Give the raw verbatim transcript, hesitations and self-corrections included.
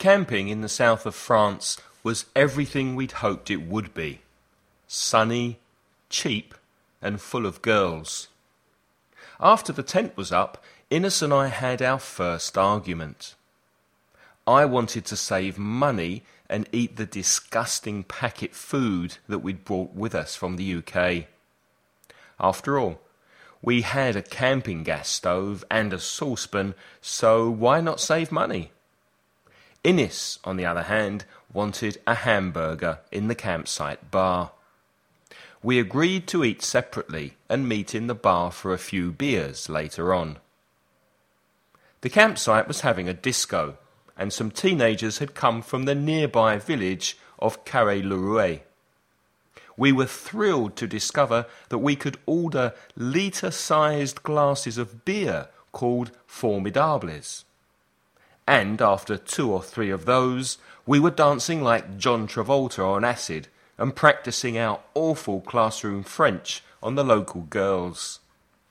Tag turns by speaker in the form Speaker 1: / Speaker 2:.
Speaker 1: Camping in the south of France was everything we'd hoped it would be. Sunny, cheap, and full of girls. After the tent was up, Innes and I had our first argument. I wanted to save money and eat the disgusting packet food that we'd brought with us from the U K. After all, we had a camping gas stove and a saucepan, so why not save money? Innes, on the other hand, wanted a hamburger in the campsite bar. We agreed to eat separately and meet in the bar for a few beers later on. The campsite was having a disco, and some teenagers had come from the nearby village of Carré-le-Rouet. We were thrilled to discover that we could order litre-sized glasses of beer called Formidables. And after two or three of those, we were dancing like John Travolta on acid and practising our awful classroom French on the local girls.